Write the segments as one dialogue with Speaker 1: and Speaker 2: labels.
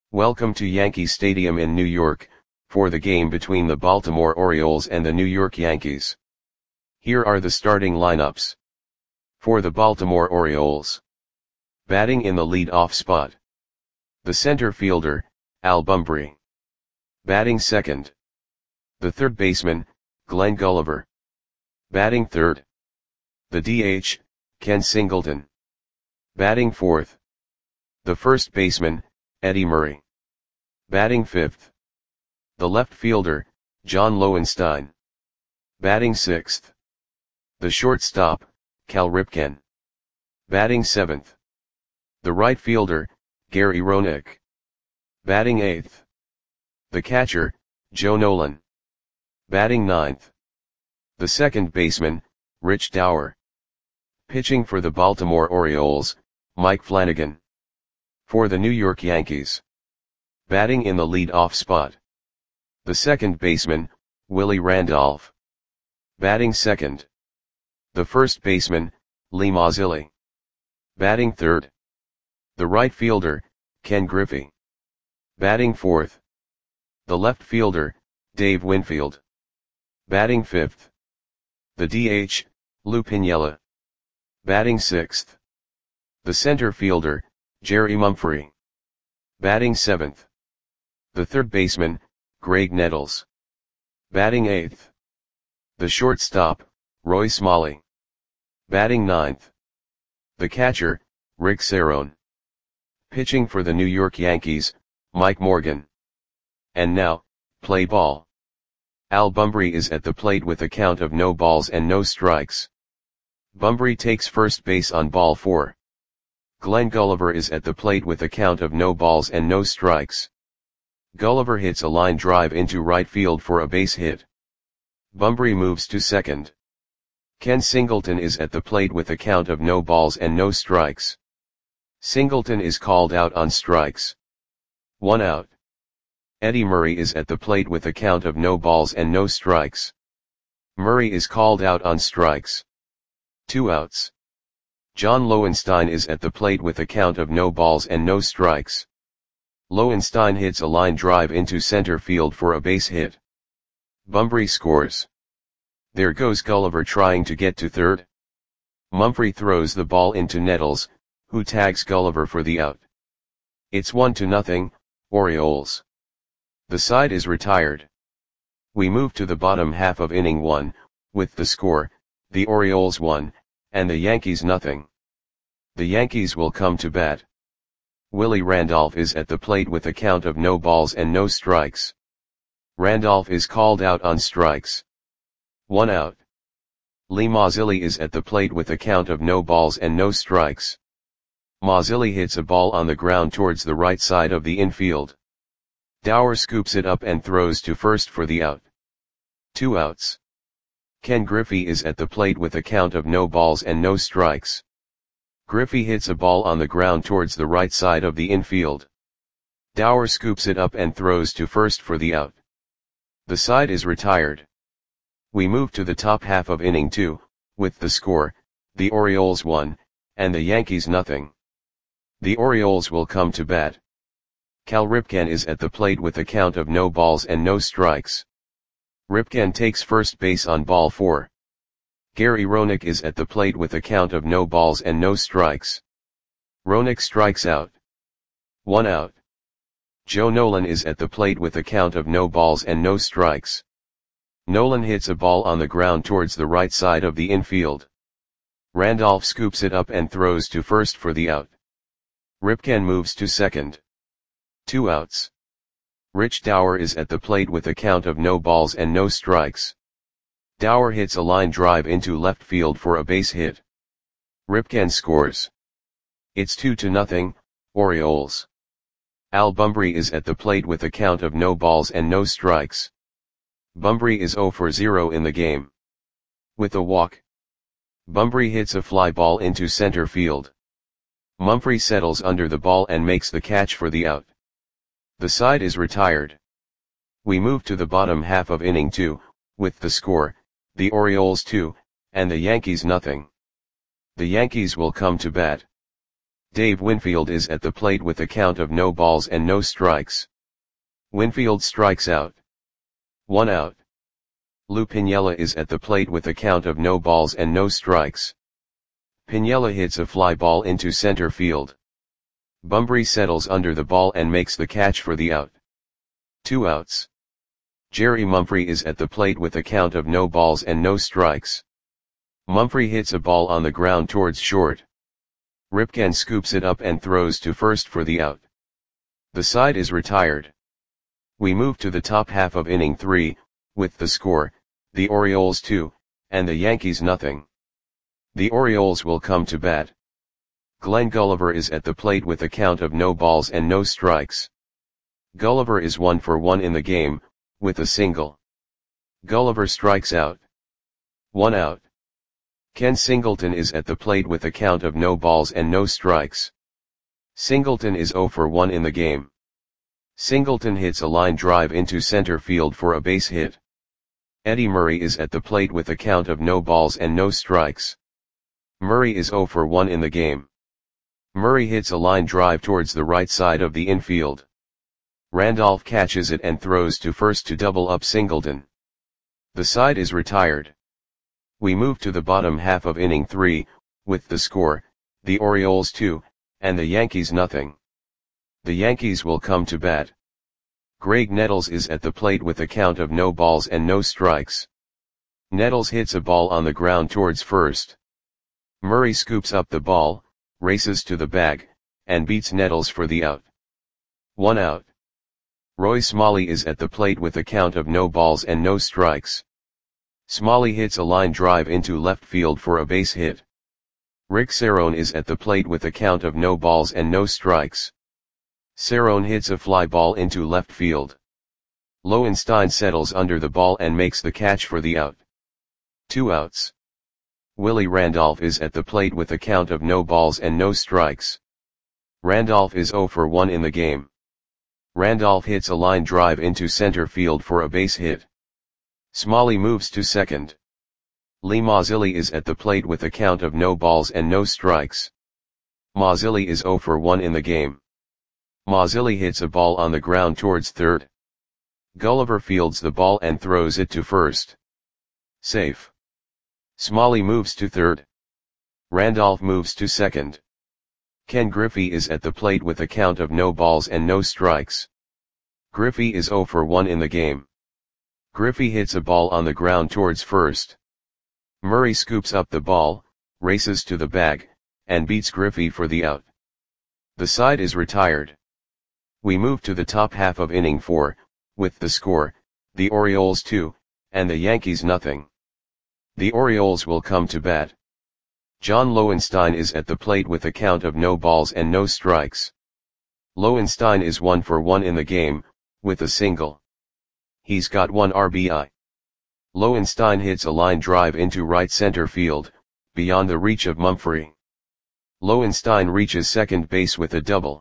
Speaker 1: Welcome to Yankee Stadium in New York, for the game between the Baltimore Orioles and the New York Yankees. Here are the starting lineups. For the Baltimore Orioles. Batting in the lead-off spot. The center fielder, Al Bumbry. Batting second. The third baseman, Glenn Gulliver. Batting third. The DH, Ken Singleton. Batting fourth. The first baseman, Eddie Murray. Batting fifth. The left fielder, John Lowenstein. Batting sixth. The shortstop, Cal Ripken. Batting seventh. The right fielder, Gary Roenick. Batting eighth. The catcher, Joe Nolan. Batting ninth. The second baseman, Rich Dauer. Pitching for the Baltimore Orioles, Mike Flanagan. For the New York Yankees. Batting in the lead-off spot. The second baseman, Willie Randolph. Batting second. The first baseman, Lee Mazzilli. Batting third. The right fielder, Ken Griffey. Batting fourth. The left fielder, Dave Winfield. Batting fifth. The DH, Lou Piniella. Batting sixth. The center fielder, Jerry Mumphrey. Batting seventh. The third baseman, Greg Nettles. Batting eighth. The shortstop, Roy Smalley. Batting ninth. The catcher, Rick Cerone. Pitching for the New York Yankees, Mike Morgan. And now, play ball. Al Bumbry is at the plate with a count of no balls and no strikes. Bumbry takes first base on ball 4. Glenn Gulliver is at the plate with a count of no balls and no strikes. Gulliver hits a line drive into right field for a base hit. Bumbry moves to second. Ken Singleton is at the plate with a count of no balls and no strikes. Singleton is called out on strikes. 1 out. Eddie Murray is at the plate with a count of no balls and no strikes. Murray is called out on strikes. 2 outs. John Lowenstein is at the plate with a count of no balls and no strikes. Lowenstein hits a line drive into center field for a base hit. Bumbry scores. There goes Gulliver trying to get to third. Mumphrey throws the ball into Nettles, who tags Gulliver for the out. It's 1-0, Orioles. The side is retired. We move to the bottom half of inning 1, with the score, the Orioles 1, and the Yankees 0. The Yankees will come to bat. Willie Randolph is at the plate with a count of no balls and no strikes. Randolph is called out on strikes. 1 out. Lee Mazzilli is at the plate with a count of no balls and no strikes. Mazzilli hits a ball on the ground towards the right side of the infield. Dauer scoops it up and throws to first for the out. 2 outs. Ken Griffey is at the plate with a count of no balls and no strikes. Griffey hits a ball on the ground towards the right side of the infield. Dauer scoops it up and throws to first for the out. The side is retired. We move to the top half of inning 2, with the score, the Orioles 1, and the Yankees 0. The Orioles will come to bat. Cal Ripken is at the plate with a count of no balls and no strikes. Ripken takes first base on ball 4. Gary Roenick is at the plate with a count of no balls and no strikes. Roenick strikes out. 1 out. Joe Nolan is at the plate with a count of no balls and no strikes. Nolan hits a ball on the ground towards the right side of the infield. Randolph scoops it up and throws to first for the out. Ripken moves to second. 2 outs. Rich Dauer is at the plate with a count of no balls and no strikes. Dauer hits a line drive into left field for a base hit. Ripken scores. It's 2-0, Orioles. Al Bumbry is at the plate with a count of no balls and no strikes. Bumbry is 0 for 0 in the game. With a walk. Bumbry hits a fly ball into center field. Mumphrey settles under the ball and makes the catch for the out. The side is retired. We move to the bottom half of inning 2, with the score, the Orioles 2, and the Yankees 0. The Yankees will come to bat. Dave Winfield is at the plate with a count of no balls and no strikes. Winfield strikes out. 1 out. Lou Piniella is at the plate with a count of no balls and no strikes. Piniella hits a fly ball into center field. Bunbury settles under the ball and makes the catch for the out. 2 outs. Jerry Mumphrey is at the plate with a count of no balls and no strikes. Mumphrey hits a ball on the ground towards short. Ripken scoops it up and throws to first for the out. The side is retired. We move to the top half of inning 3, with the score, the Orioles 2, and the Yankees nothing. The Orioles will come to bat. Glenn Gulliver is at the plate with a count of no balls and no strikes. Gulliver is 1 for 1 in the game, with a single. Gulliver strikes out. 1 out. Ken Singleton is at the plate with a count of no balls and no strikes. Singleton is 0 for 1 in the game. Singleton hits a line drive into center field for a base hit. Eddie Murray is at the plate with a count of no balls and no strikes. Murray is 0 for 1 in the game. Murray hits a line drive towards the right side of the infield. Randolph catches it and throws to first to double up Singleton. The side is retired. We move to the bottom half of inning 3, with the score, the Orioles 2, and the Yankees nothing. The Yankees will come to bat. Greg Nettles is at the plate with a count of no balls and no strikes. Nettles hits a ball on the ground towards first. Murray scoops up the ball, races to the bag, and beats Nettles for the out. 1 out. Roy Smalley is at the plate with a count of no balls and no strikes. Smalley hits a line drive into left field for a base hit. Rick Cerrone is at the plate with a count of no balls and no strikes. Cerrone hits a fly ball into left field. Lowenstein settles under the ball and makes the catch for the out. 2 outs. Willie Randolph is at the plate with a count of no balls and no strikes. Randolph is 0 for 1 in the game. Randolph hits a line drive into center field for a base hit. Smalley moves to second. Lee Mazzilli is at the plate with a count of no balls and no strikes. Mazzilli is 0 for 1 in the game. Mazzilli hits a ball on the ground towards third. Gulliver fields the ball and throws it to first. Safe. Smalley moves to third. Randolph moves to second. Ken Griffey is at the plate with a count of no balls and no strikes. Griffey is 0 for 1 in the game. Griffey hits a ball on the ground towards first. Murray scoops up the ball, races to the bag, and beats Griffey for the out. The side is retired. We move to the top half of inning 4, with the score, the Orioles 2, and the Yankees nothing. The Orioles will come to bat. John Lowenstein is at the plate with a count of no balls and no strikes. Lowenstein is 1 for 1 in the game, with a single. He's got 1 RBI. Lowenstein hits a line drive into right center field, beyond the reach of Mumphrey. Lowenstein reaches second base with a double.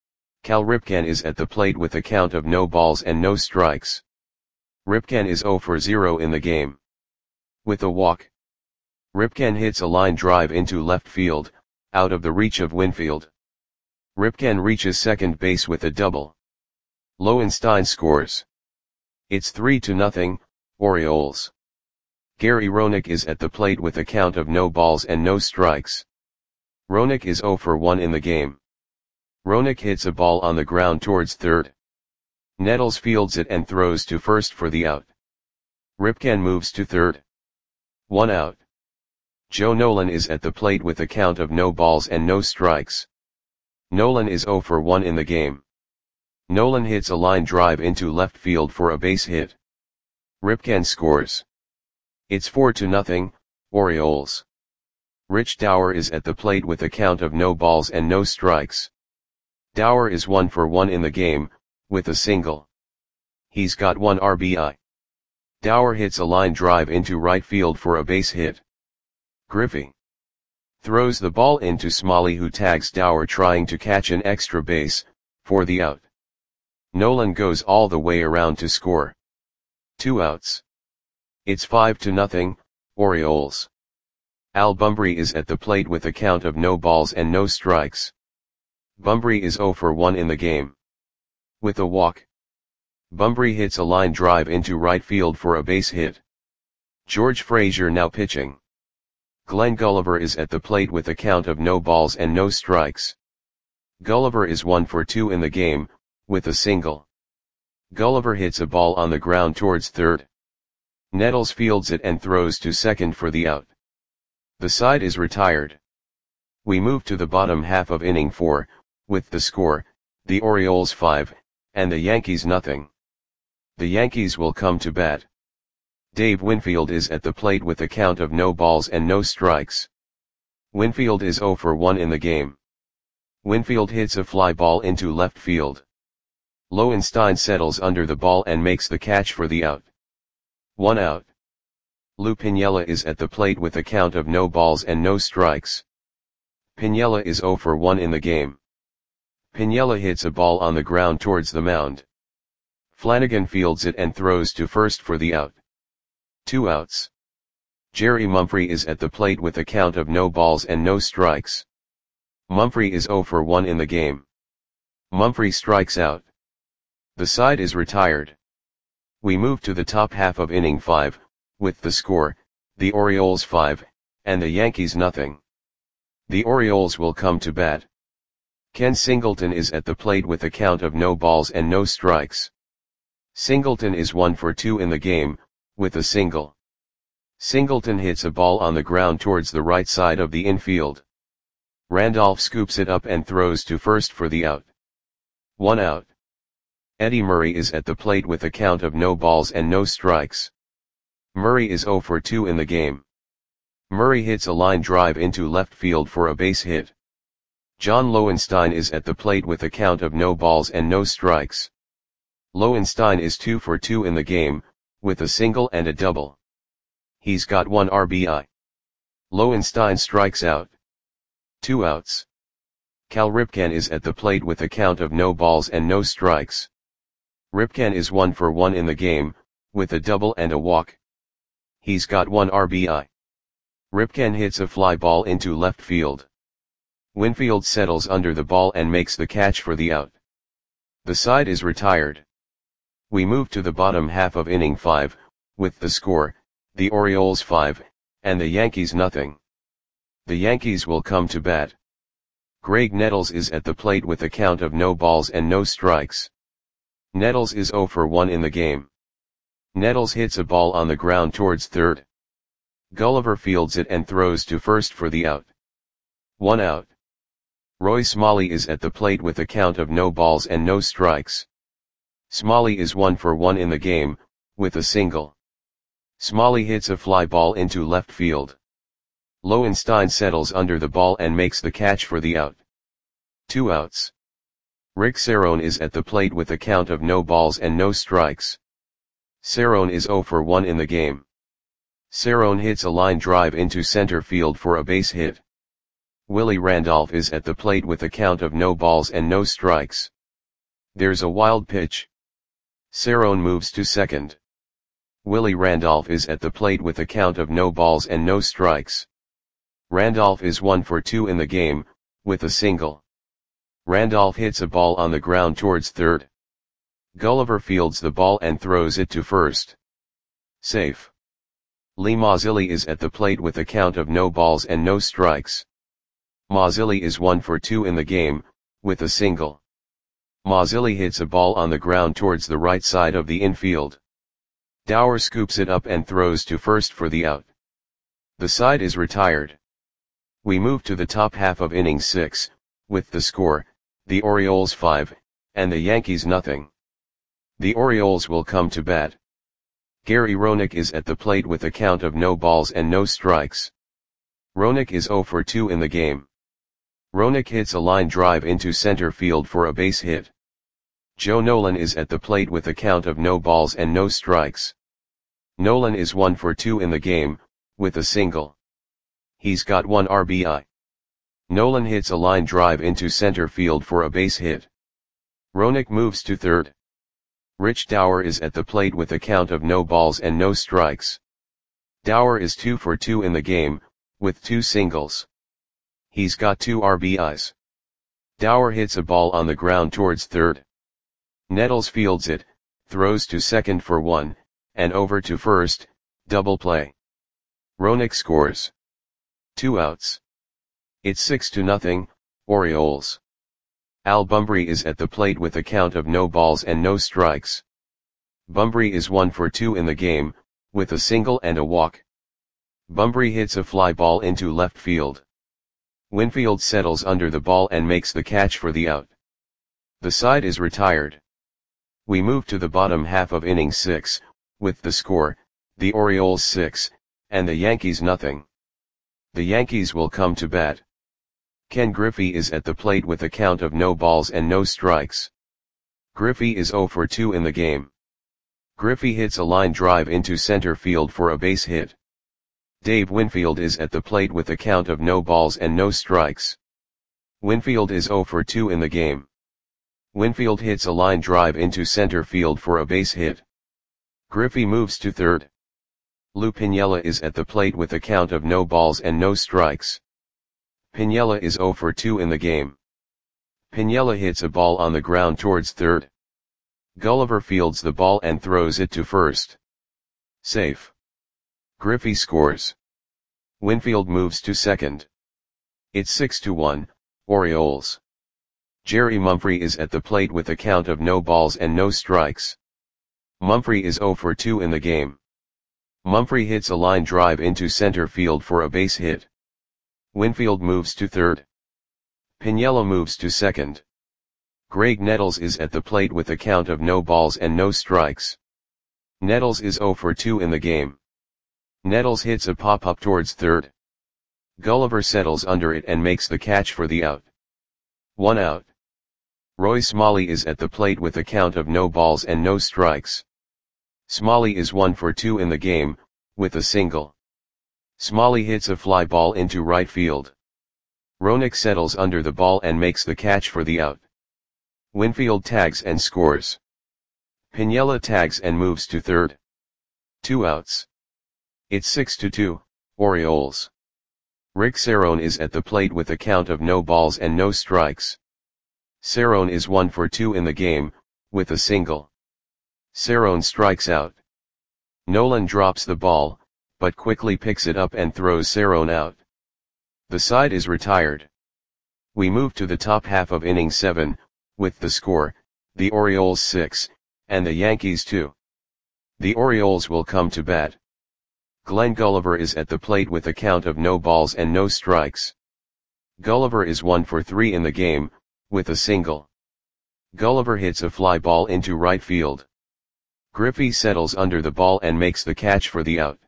Speaker 1: Cal Ripken is at the plate with a count of no balls and no strikes. Ripken is 0 for 0 in the game. With a walk. Ripken hits a line drive into left field, out of the reach of Winfield. Ripken reaches second base with a double. Lowenstein scores. It's 3-0, Orioles. Gary Roenick is at the plate with a count of no balls and no strikes. Roenick is 0 for 1 in the game. Roenick hits a ball on the ground towards third. Nettles fields it and throws to first for the out. Ripken moves to third. 1 out. Joe Nolan is at the plate with a count of no balls and no strikes. Nolan is 0 for 1 in the game. Nolan hits a line drive into left field for a base hit. Ripken scores. It's 4-0, Orioles. Rich Dower is at the plate with a count of no balls and no strikes. Dower is 1 for 1 in the game, with a single. He's got 1 RBI. Dower hits a line drive into right field for a base hit. Griffey throws the ball into Smalley, who tags Dower trying to catch an extra base, for the out. Nolan goes all the way around to score. 2 outs. It's 5-0, Orioles. Al Bunbury is at the plate with a count of no balls and no strikes. Bunbury is 0 for 1 in the game. With a walk, Bunbury hits a line drive into right field for a base hit. George Frazier now pitching. Glenn Gulliver is at the plate with a count of no balls and no strikes. Gulliver is 1 for 2 in the game, with a single. Gulliver hits a ball on the ground towards third. Nettles fields it and throws to second for the out. The side is retired. We move to the bottom half of inning 4, with the score, the Orioles 5, and the Yankees nothing. The Yankees will come to bat. Dave Winfield is at the plate with a count of no balls and no strikes. Winfield is 0 for 1 in the game. Winfield hits a fly ball into left field. Lowenstein settles under the ball and makes the catch for the out. 1 out. Lou Piniella is at the plate with a count of no balls and no strikes. Piniella is 0 for 1 in the game. Piniella hits a ball on the ground towards the mound. Flanagan fields it and throws to first for the out. 2 outs. Jerry Mumphrey is at the plate with a count of no balls and no strikes. Mumphrey is 0 for 1 in the game. Mumphrey strikes out. The side is retired. We move to the top half of inning 5, with the score, the Orioles 5, and the Yankees nothing. The Orioles will come to bat. Ken Singleton is at the plate with a count of no balls and no strikes. Singleton is 1 for 2 in the game, with a single. Singleton hits a ball on the ground towards the right side of the infield. Randolph scoops it up and throws to first for the out. 1 out. Eddie Murray is at the plate with a count of no balls and no strikes. Murray is 0 for 2 in the game. Murray hits a line drive into left field for a base hit. John Lowenstein is at the plate with a count of no balls and no strikes. Lowenstein is 2 for 2 in the game, with a single and a double. He's got 1 RBI. Lowenstein strikes out. 2 outs. Cal Ripken is at the plate with a count of no balls and no strikes. Ripken is 1 for 1 in the game, with a double and a walk. He's got 1 RBI. Ripken hits a fly ball into left field. Winfield settles under the ball and makes the catch for the out. The side is retired. We move to the bottom half of inning 5, with the score, the Orioles 5, and the Yankees nothing. The Yankees will come to bat. Greg Nettles is at the plate with a count of no balls and no strikes. Nettles is 0 for 1 in the game. Nettles hits a ball on the ground towards third. Gulliver fields it and throws to first for the out. 1 out. Roy Smalley is at the plate with a count of no balls and no strikes. Smalley is 1 for 1 in the game, with a single. Smalley hits a fly ball into left field. Lowenstein settles under the ball and makes the catch for the out. 2 outs. Rick Cerrone is at the plate with a count of no balls and no strikes. Cerrone is 0 for 1 in the game. Cerrone hits a line drive into center field for a base hit. Willie Randolph is at the plate with a count of no balls and no strikes. There's a wild pitch. Cerrone moves to second. Willie Randolph is at the plate with a count of no balls and no strikes. Randolph is 1 for 2 in the game, with a single. Randolph hits a ball on the ground towards third. Gulliver fields the ball and throws it to first. Safe. Lee Mazzilli is at the plate with a count of no balls and no strikes. Mazzilli is 1 for 2 in the game, with a single. Mazzilli hits a ball on the ground towards the right side of the infield. Dower scoops it up and throws to first for the out. The side is retired. We move to the top half of inning 6, with the score, the Orioles 5, and the Yankees nothing. The Orioles will come to bat. Gary Roenick is at the plate with a count of no balls and no strikes. Roenick is 0 for 2 in the game. Roenick hits a line drive into center field for a base hit. Joe Nolan is at the plate with a count of no balls and no strikes. Nolan is 1 for 2 in the game, with a single. He's got 1 RBI. Nolan hits a line drive into center field for a base hit. Roenick moves to third. Rich Dower is at the plate with a count of no balls and no strikes. Dower is 2 for 2 in the game, with 2 singles. He's got 2 RBIs. Dower hits a ball on the ground towards third. Nettles fields it, throws to second for 1, and over to first, double play. Roenick scores. 2 outs. It's 6-0, Orioles. Al Bumbry is at the plate with a count of no balls and no strikes. Bumbry is 1 for 2 in the game, with a single and a walk. Bumbry hits a fly ball into left field. Winfield settles under the ball and makes the catch for the out. The side is retired. We move to the bottom half of inning 6, with the score, the Orioles 6, and the Yankees nothing. The Yankees will come to bat. Ken Griffey is at the plate with a count of no balls and no strikes. Griffey is 0 for 2 in the game. Griffey hits a line drive into center field for a base hit. Dave Winfield is at the plate with a count of no balls and no strikes. Winfield is 0 for 2 in the game. Winfield hits a line drive into center field for a base hit. Griffey moves to third. Lou Piniella is at the plate with a count of no balls and no strikes. Piniella is 0 for 2 in the game. Piniella hits a ball on the ground towards third. Gulliver fields the ball and throws it to first. Safe. Griffey scores. Winfield moves to second. It's 6-1, Orioles. Jerry Mumphrey is at the plate with a count of no balls and no strikes. Mumphrey is 0 for 2 in the game. Mumphrey hits a line drive into center field for a base hit. Winfield moves to third. Piniella moves to second. Greg Nettles is at the plate with a count of no balls and no strikes. Nettles is 0 for 2 in the game. Nettles hits a pop-up towards third. Gulliver settles under it and makes the catch for the out. 1 out. Roy Smalley is at the plate with a count of no balls and no strikes. Smalley is 1 for 2 in the game, with a single. Smalley hits a fly ball into right field. Roenick settles under the ball and makes the catch for the out. Winfield tags and scores. Piniella tags and moves to third. 2 outs. It's 6-2, Orioles. Rick Cerrone is at the plate with a count of no balls and no strikes. Cerrone is 1 for 2 in the game, with a single. Cerrone strikes out. Nolan drops the ball, but quickly picks it up and throws Cerrone out. The side is retired. We move to the top half of inning 7, with the score, the Orioles 6, and the Yankees 2. The Orioles will come to bat. Glenn Gulliver is at the plate with a count of no balls and no strikes. Gulliver is 1 for 3 in the game, with a single. Gulliver hits a fly ball into right field. Griffey settles under the ball and makes the catch for the out.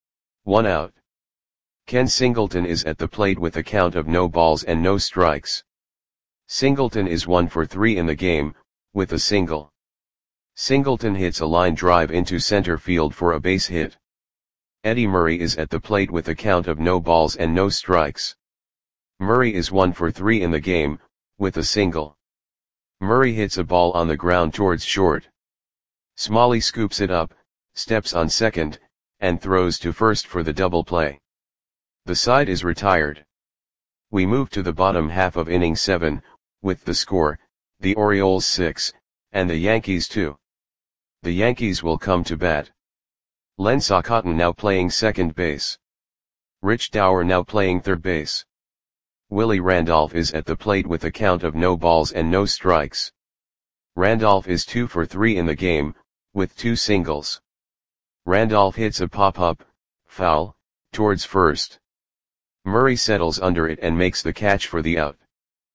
Speaker 1: 1 out. Ken Singleton is at the plate with a count of no balls and no strikes. Singleton is 1 for 3 in the game, with a single. Singleton hits a line drive into center field for a base hit. Eddie Murray is at the plate with a count of no balls and no strikes. Murray is 1 for 3 in the game, with a single. Murray hits a ball on the ground towards short. Smalley scoops it up, steps on second, and throws to first for the double play. The side is retired. We move to the bottom half of inning 7, with the score, the Orioles 6, and the Yankees 2. The Yankees will come to bat. Len Socotton now playing second base. Rich Dower now playing third base. Willie Randolph is at the plate with a count of no balls and no strikes. Randolph is 2 for 3 in the game, with 2 singles. Randolph hits a pop-up, foul, towards first. Murray settles under it and makes the catch for the out.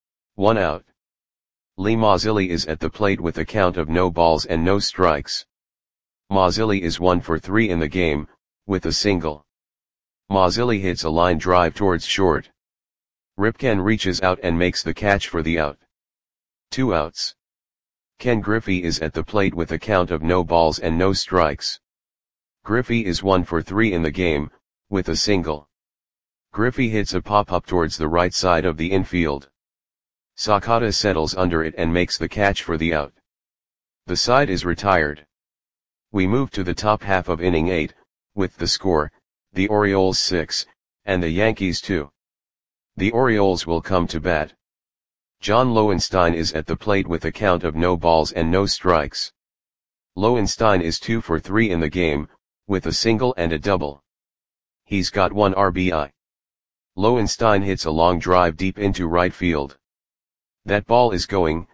Speaker 1: 1 out. Lee Mazzilli is at the plate with a count of no balls and no strikes. Mazzilli is 1 for 3 in the game, with a single. Mazzilli hits a line drive towards short. Ripken reaches out and makes the catch for the out. 2 outs. Ken Griffey is at the plate with a count of no balls and no strikes. Griffey is 1 for 3 in the game, with a single. Griffey hits a pop-up towards the right side of the infield. Sakata settles under it and makes the catch for the out. The side is retired. We move to the top half of inning 8, with the score, the Orioles 6, and the Yankees 2. The Orioles will come to bat. John Lowenstein is at the plate with a count of no balls and no strikes. Lowenstein is 2 for 3 in the game, with a single and a double. He's got 1 RBI. Lowenstein hits a long drive deep into right field. That ball is gone.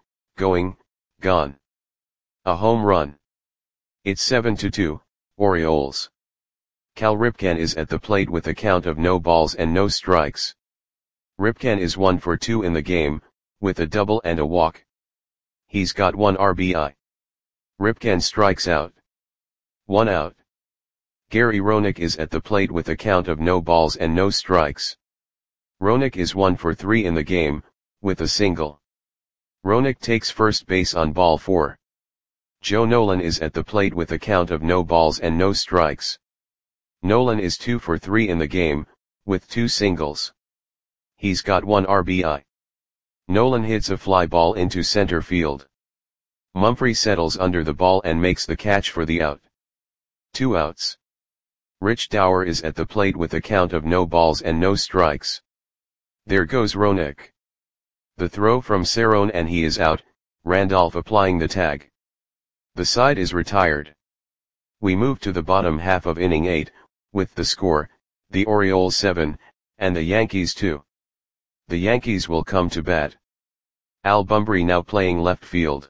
Speaker 1: A home run. It's 7-2, Orioles. Cal Ripken is at the plate with a count of no balls and no strikes. Ripken is 1 for 2 in the game, with a double and a walk. He's got 1 RBI. Ripken strikes out. 1 out. Gary Roenick is at the plate with a count of no balls and no strikes. Roenick is 1 for 3 in the game, with a single. Roenick takes first base on ball 4. Joe Nolan is at the plate with a count of no balls and no strikes. Nolan is 2 for 3 in the game, with 2 singles. He's got 1 RBI. Nolan hits a fly ball into center field. Mumphrey settles under the ball and makes the catch for the out. 2 outs. Rich Dower is at the plate with a count of no balls and no strikes. There goes Roenick. The throw from Cerrone and he is out, Randolph applying the tag. The side is retired. We move to the bottom half of inning 8, with the score, the Orioles 7, and the Yankees 2. The Yankees will come to bat. Al Bumbry now playing left field.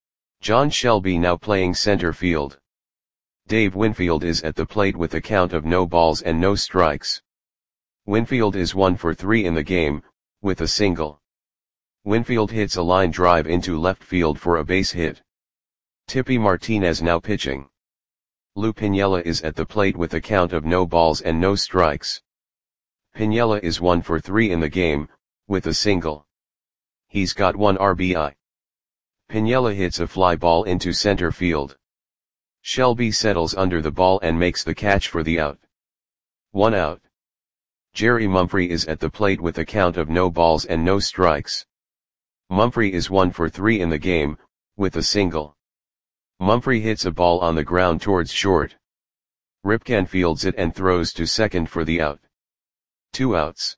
Speaker 1: John Shelby now playing center field. Dave Winfield is at the plate with a count of no balls and no strikes. Winfield is 1 for 3 in the game, with a single. Winfield hits a line drive into left field for a base hit. Tippy Martinez now pitching. Lou Piniella is at the plate with a count of no balls and no strikes. Piniella is 1 for 3 in the game, with a single. He's got 1 RBI. Piniella hits a fly ball into center field. Shelby settles under the ball and makes the catch for the out. 1 out. Jerry Mumphrey is at the plate with a count of no balls and no strikes. Mumphrey is 1 for 3 in the game, with a single. Mumphrey hits a ball on the ground towards short. Ripken fields it and throws to second for the out. 2 outs.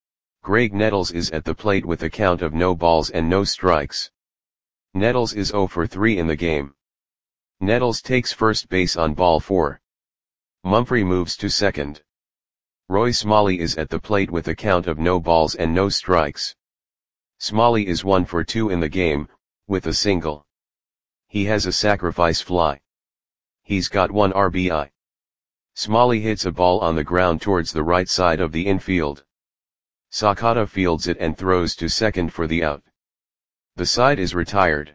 Speaker 1: Greg Nettles is at the plate with a count of no balls and no strikes. Nettles is 0 for 3 in the game. Nettles takes first base on ball 4. Mumphrey moves to second. Roy Smalley is at the plate with a count of no balls and no strikes. Smalley is 1 for 2 in the game, with a single. He has a sacrifice fly. He's got 1 RBI. Smalley hits a ball on the ground towards the right side of the infield. Sakata fields it and throws to second for the out. The side is retired.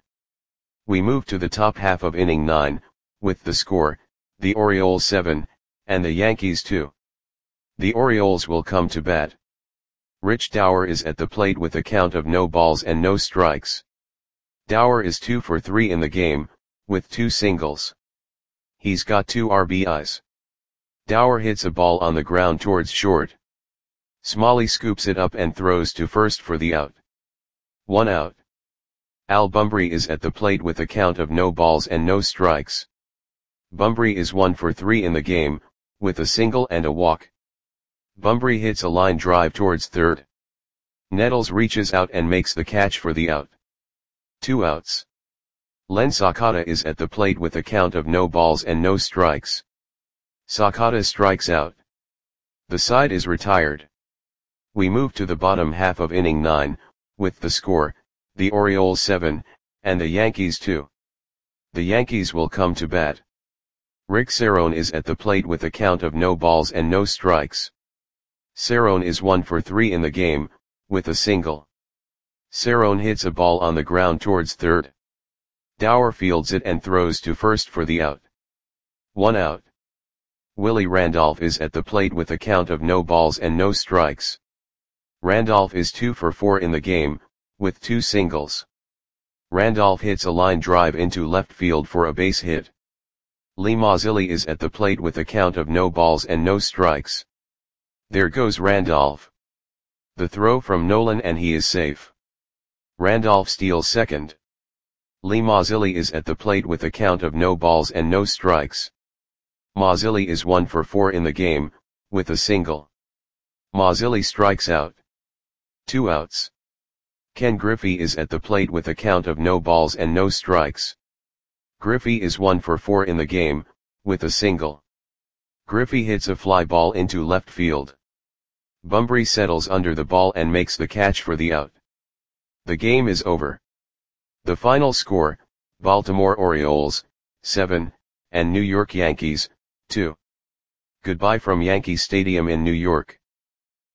Speaker 1: We move to the top half of inning 9, with the score, the Orioles 7, and the Yankees 2. The Orioles will come to bat. Rich Dower is at the plate with a count of no balls and no strikes. Dower is 2 for 3 in the game, with 2 singles. He's got 2 RBIs. Dower hits a ball on the ground towards short. Smalley scoops it up and throws to first for the out. 1 out. Al Bumbry is at the plate with a count of no balls and no strikes. Bumbry is 1 for 3 in the game, with a single and a walk. Bumbry hits a line drive towards third. Nettles reaches out and makes the catch for the out. 2 outs. Len Sakata is at the plate with a count of no balls and no strikes. Sakata strikes out. The side is retired. We move to the bottom half of inning 9, with the score, the Orioles 7, and the Yankees 2. The Yankees will come to bat. Rick Cerrone is at the plate with a count of no balls and no strikes. Cerrone is 1 for 3 in the game, with a single. Cerrone hits a ball on the ground towards third. Dower fields it and throws to first for the out. 1 out. Willie Randolph is at the plate with a count of no balls and no strikes. Randolph is 2 for 4 in the game, with 2 singles. Randolph hits a line drive into left field for a base hit. Lee Mazzilli is at the plate with a count of no balls and no strikes. There goes Randolph. The throw from Nolan and he is safe. Randolph steals second. Lee Mazzilli is at the plate with a count of no balls and no strikes. Mazzilli is 1 for 4 in the game, with a single. Mazzilli strikes out. 2 outs. Ken Griffey is at the plate with a count of no balls and no strikes. Griffey is 1 for 4 in the game, with a single. Griffey hits a fly ball into left field. Bumbry settles under the ball and makes the catch for the out. The game is over. The final score, Baltimore Orioles, 7, and New York Yankees, 2. Goodbye from Yankee Stadium in New York.